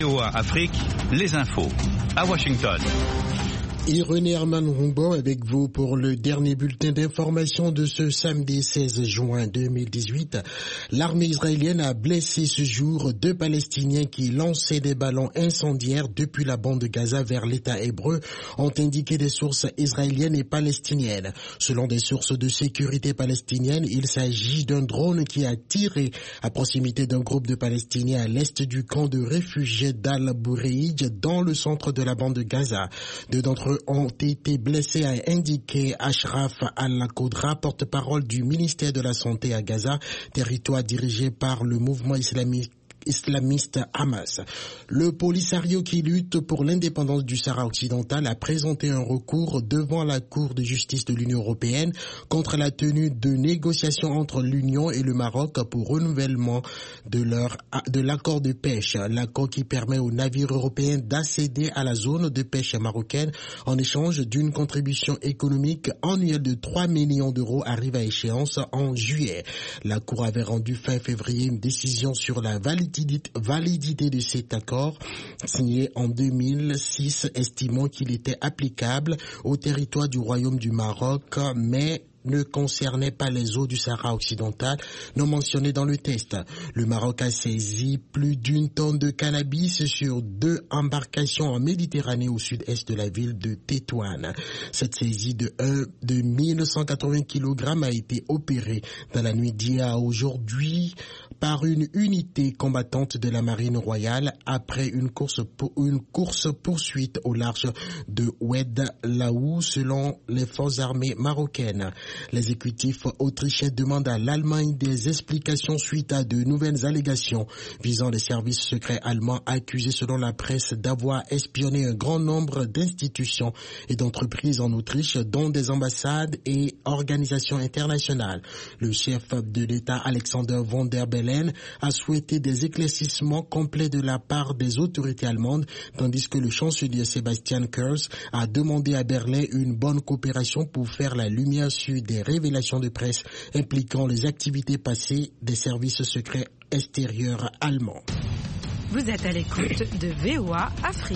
VOA Afrique, les infos, à Washington. Et René Herman Rumbo avec vous pour le dernier bulletin d'information de ce samedi 16 juin 2018. L'armée israélienne a blessé ce jour 2 Palestiniens qui lançaient des ballons incendiaires depuis la bande de Gaza vers l'État hébreu, ont indiqué des sources israéliennes et palestiniennes. Selon des sources de sécurité palestiniennes, il s'agit d'un drone qui a tiré à proximité d'un groupe de Palestiniens à l'est du camp de réfugiés d'Al-Boureïj dans le centre de la bande de Gaza. 2 d'entre eux ont été blessés, a indiqué Ashraf Al-Qudra, porte-parole du ministère de la Santé à Gaza, territoire dirigé par le mouvement islamiste Hamas. Le Polisario qui lutte pour l'indépendance du Sahara occidental a présenté un recours devant la Cour de justice de l'Union européenne contre la tenue de négociations entre l'Union et le Maroc pour renouvellement de l'accord de pêche. L'accord qui permet aux navires européens d'accéder à la zone de pêche marocaine en échange d'une contribution économique annuelle de 3 millions d'euros arrive à échéance en juillet. La Cour avait rendu fin février une décision sur la validité de cet accord signé en 2006, estimant qu'il était applicable au territoire du Royaume du Maroc, mais ne concernait pas les eaux du Sahara occidental non mentionnées dans le test. Le Maroc a saisi plus d'1 tonne de cannabis sur 2 embarcations en Méditerranée au sud-est de la ville de Tétouan. Cette saisie de 1180 kg a été opérée dans la nuit d'hier à aujourd'hui par une unité combattante de la Marine royale après une course-poursuite au large de Oued Laou selon les forces armées marocaines. L'exécutif autrichien demande à l'Allemagne des explications suite à de nouvelles allégations visant les services secrets allemands accusés selon la presse d'avoir espionné un grand nombre d'institutions et d'entreprises en Autriche, dont des ambassades et organisations internationales. Le chef de l'État Alexander von der Bellen a souhaité des éclaircissements complets de la part des autorités allemandes, tandis que le chancelier Sebastian Kurz a demandé à Berlin une bonne coopération pour faire la lumière sur des révélations de presse impliquant les activités passées des services secrets extérieurs allemands. Vous êtes à l'écoute de VOA Afrique.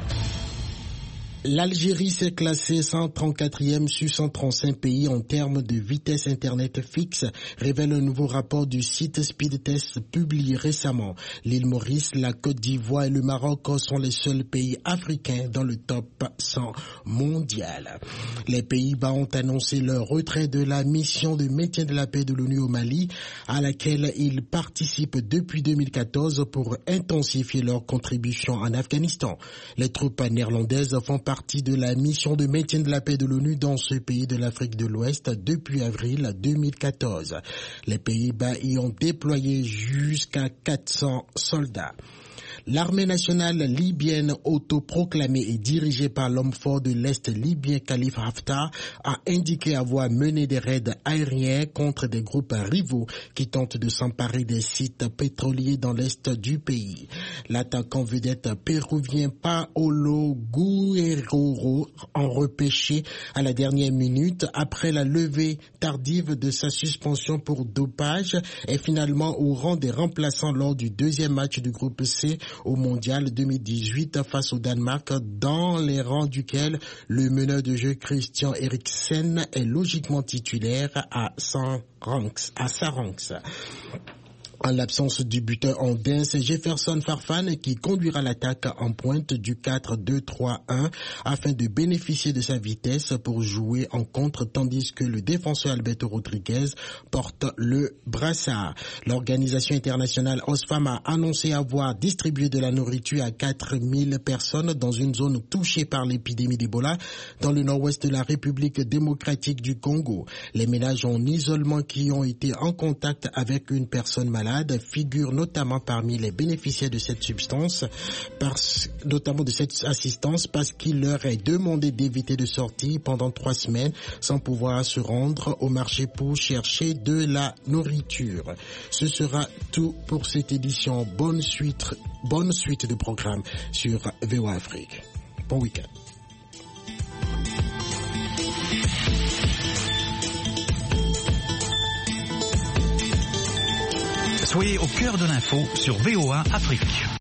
L'Algérie s'est classée 134e sur 135 pays en termes de vitesse Internet fixe, révèle un nouveau rapport du site Speedtest publié récemment. L'île Maurice, la Côte d'Ivoire et le Maroc sont les seuls pays africains dans le top 100 mondial. Les Pays-Bas ont annoncé leur retrait de la mission de maintien de la paix de l'ONU au Mali, à laquelle ils participent depuis 2014 pour intensifier leur contribution en Afghanistan. Les troupes néerlandaises font partie de la mission de maintien de la paix de l'ONU dans ce pays de l'Afrique de l'Ouest depuis avril 2014. Les Pays-Bas y ont déployé jusqu'à 400 soldats. L'armée nationale libyenne autoproclamée et dirigée par l'homme fort de l'Est libyen Khalifa Haftar a indiqué avoir mené des raids aériens contre des groupes rivaux qui tentent de s'emparer des sites pétroliers dans l'Est du pays. L'attaquant vedette péruvien Paolo Guerrero, en repêché à la dernière minute après la levée tardive de sa suspension pour dopage, est finalement au rang des remplaçants lors du 2e match du groupe C au Mondial 2018 face au Danemark, dans les rangs duquel le meneur de jeu Christian Eriksen est logiquement titulaire à Saranx. En l'absence du buteur andin, c'est Jefferson Farfan qui conduira l'attaque en pointe du 4-2-3-1 afin de bénéficier de sa vitesse pour jouer en contre, tandis que le défenseur Alberto Rodriguez porte le brassard. L'organisation internationale Oxfam a annoncé avoir distribué de la nourriture à 4000 personnes dans une zone touchée par l'épidémie d'Ebola dans le nord-ouest de la République démocratique du Congo. Les ménages en isolement qui ont été en contact avec une personne malade figurent notamment parmi les bénéficiaires de cette substance, notamment de cette assistance, parce qu'il leur est demandé d'éviter de sortir pendant 3 semaines sans pouvoir se rendre au marché pour chercher de la nourriture. Ce sera tout pour cette édition. Bonne suite de programme sur VOA Afrique. Bon week-end. Soyez au cœur de l'info sur VOA Afrique.